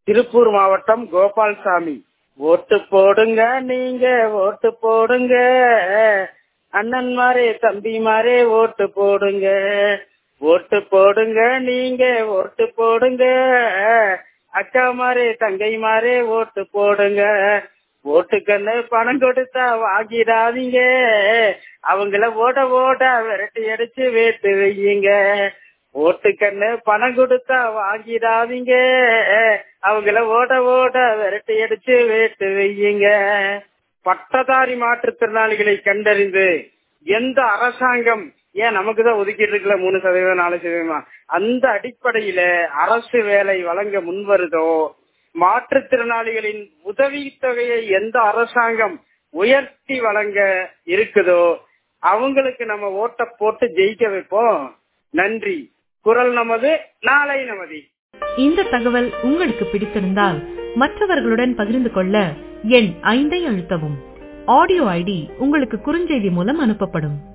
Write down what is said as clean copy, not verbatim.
திருப்பூர் மாவட்டம் கோபால்சாமி. ஓட்டு போடுங்க நீங்க ஓட்டு போடுங்க, அண்ணன்மாரே தம்பிமாரே ஓட்டு போடுங்க. ஓட்டு போடுங்க நீங்க ஓட்டு போடுங்க, அக்காமாரே தங்கைமாரே ஓட்டு போடுங்க. ஓட்டுக்கண்ணு பணம் கொடுத்தா வாங்கிடாதீங்க, அவங்கள ஓட ஓட விரட்டி அடிச்சு வேட்டு வையுங்க. ஓட்டுக்கண்ணு பணம் கொடுத்தா வாங்கிடாதீங்க, அவங்கள ஓட ஓட விரட்டி அடிச்சு வேட்டு வையுங்க. பட்டதாரி மாற்றுத்திறனாளிகளை கண்டறிந்து எந்த அரசாங்கம் ஏன் நமக்கு தான் ஒதுக்கிட்டு இருக்குல்ல 3% 4%, அந்த அடிப்படையில அரசு வேலை வழங்க முன்வருதோ, மாற்றுத்திறனாளிகளின் உதவித்தொகையை எந்த அரசாங்கம் உயர்த்தி வழங்க இருக்குதோ அவங்களுக்கு நம்ம ஓட்ட போட்டு ஜெயிக்க வைப்போம். நன்றி. குரல் நமது, நாளை நமதி. இந்த தகவல் உங்களுக்கு பிடித்திருந்தால் மற்றவர்களுடன் பகிர்ந்து கொள்ள எண் 5 அழுத்தவும். ஆடியோ ஐடி உங்களுக்கு குறுஞ்செய்தி மூலம் அனுப்பப்படும்.